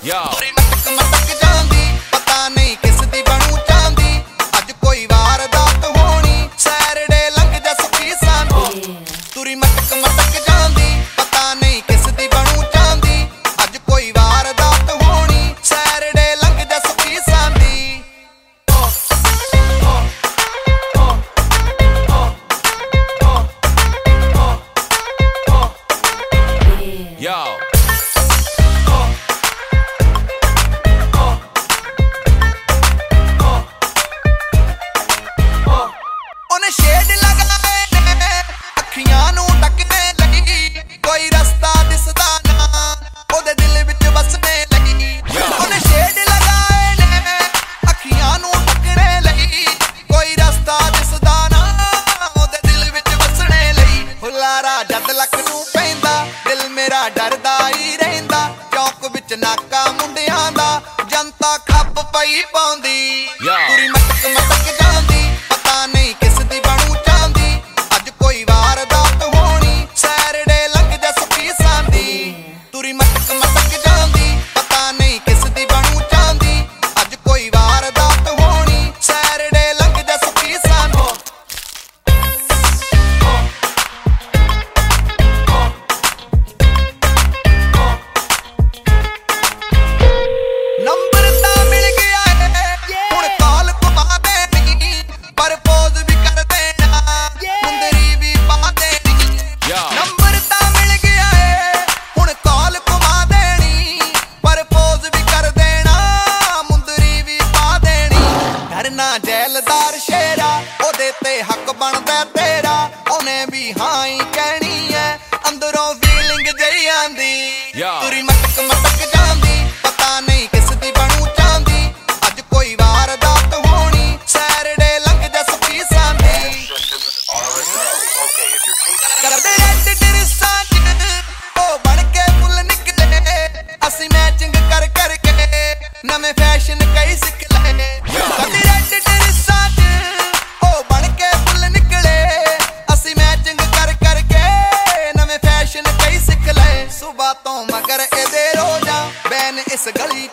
ਪੂਰੀ ਮਟਕ ਮਟਕ ਜਾਂਦੀ ਪਤਾ ਨਹੀਂ ਕਿਸ ਦੀ ਬਣੂ ਚਾਂਦੀ ਅੱਜ ਕੋਈ ਵਾਰਦਾਤ ਹੋਣੀ ਸੈਟਰਡੇ ਲੰਘ ਜਾ ਸੁਖੀ ਸਾਂਦੀ ਪੂਰੀ ਮਟਕ ਮਟਕ ਜਾਂਦੀ ਪਤਾ ਨਹੀਂ ਕਿਸ ਦੀ ਬਣੂ ਚਾਂਦੀ ਅੱਜ ਕੋਈ ਵਾਰਦਾਤ ਹੋਣੀ ਸੈਟਰਡੇ ਲੰਘ ਜਾ ਸੁਖੀ ਸਾਂਦੀ ਉਹਨੇ ਸ਼ੇਡ ਲਗਾਏ ਨੇ ਅੱਖੀਆਂ ਨੂੰ ਢੱਕਣੇ ਲਈ ਕੋਈ ਰਸਤਾ ਦਿਸਦਾ ਨਾ ਉਹਦੇ ਦਿਲ ਵਿੱਚ ਵਸਣੇ ਲਈ ਉਹਨੇ ਸ਼ੇਡ ਲਗਾਏ ਨੇ ਅੱਖੀਆਂ ਨੂੰ ਢੱਕਣੇ ਲਈ ਕੋਈ ਰਸਤਾ ਦਿਸਦਾ ਨਾ ਉਹਦੇ ਦਿਲ ਵਿੱਚ ਵਸਣੇ ਲਈ ਹੁਲਾਰਾ ਜਦ ਲੱਕ ਨੂੰ ਪੈਂਦਾ ਦਿਲ ਮੇਰਾ ਡਰਦਾ ਹੀ ਰਹਿੰਦਾ ਚੌਕ ਵਿੱਚ ਨਾਕਾ ਮੁੰਡਿਆਂ ਦਾ ਜਨਤਾ ਖੱਪ ਪਈ ਪਾਉਂਦੀ ਪੂਰੀ ਮਟਕ ਮਟਕ ਜਾਂਦੀ ਪਤਾ ਨਹੀਂ ਕਿਸ ਦੀ ਬਣੂ ਚਾਂਦੀ ਅੱਜ ਕੋਈ ਵਾਰਦਾਤ ਹੋਣੀ ਸੈਟਰਡੇ ਲੰਘ ਜਾ ਸੁਖੀ ਸਾਂਦੀ ਤੁਰੀ ਮਟਕ ਮਟਕ ਜਾਂਦੀ ਪਤਾ ਨਹੀਂ ਕਿਸ ਦੀ ਬਣੂ ਚਾਂਦੀ ਅੱਜ ਕੋਈ ਵਾਰਦਾਤ ਹੋਣੀ ਸੈਟਰਡੇ ਲੰਘ ਜਾ ਸੁਖੀ ਸਾਂਦੀ ਨੰਬਰ ਤਾਂ ਮਿਲ ਗਿਆ ਹੁਣ ਕਾਲ ਘੁਮਾ ਦੇਣੀ ਪ੍ਰਪੋਜ਼ ਵੀ ਕਰ ਦੇਣਾ ਮੁੰਦਰੀ ਵੀ ਪਾ ਦੇਣੀ ਨੰਬਰ ਤਾਂ ਮਿਲ ਗਿਆ ਹੁਣ ਕਾਲ ਘੁਮਾ ਦੇਣੀ ਪ੍ਰਪੋਜ਼ ਵੀ ਕਰ ਦੇਣਾ ਮੁੰਦਰੀ ਵੀ ਪਾ ਦੇਣੀ ਡਰਨਾ ਜੈਲਦਾਰ ਸ਼ੇਰਾ ਉਹਦੇ ਤੇ ਹੱਕ ਬਣਦਾ ਤੇਰਾ ਉਹਨੇ ਵੀ ਹਾਂ ਹੀ ਕਹਿਣੀ ਐ ਅੰਦਰੋਂ ਫੀਲਿੰਗ ਜਈ ਆਂਦੀ ਤੁਰੀ ਮਟਕ ਮਟਕ ਜਾਂਦੀ ਪਤਾ ਨਹੀਂ ਕਿਸ ਦੀ ਬਣੂ ਚਾਂਦੀ ਅੱਜ ਕੋਈ ਵਾਰਦਾਤ ਹੋਣੀ ਸੈਟਰਡੇ ਲੰਘ ਜਾ ਸੁਖੀ ਸਾਂਦੀ ਕਰਦੇ ਰੈਡ ਡਰੈਸਾਂ ਚ ਉਹ ਬਣ ਕੇ ਫੁੱਲ ਨਿਕਲੇ ਅਸੀਂ ਮੈਚਿੰਗ ਕਰ ਕਰਕੇ ਨਵੇਂ ਫੈਸ਼ਨ ਕਈ ਸਿੱਖ ਲਏ ਕਰਦੇ ਰੈਡ ਡਰੈਸਾਂ ਚ ਉਹ ਬਣ ਕੇ ਫੁੱਲ ਨਿਕਲੇ ਅਸੀਂ ਮੈਚਿੰਗ ਕਰ ਕਰਕੇ ਨਵੇਂ ਫੈਸ਼ਨ ਕਈ ਸਿੱਖ ਲਏ ਸੁਬਾ ਤੋਂ ਮਗਰ ਇਹਦੇ ਰੋਜ਼ਾਂ ਬੈਨ ਇਸ ਗਲੀ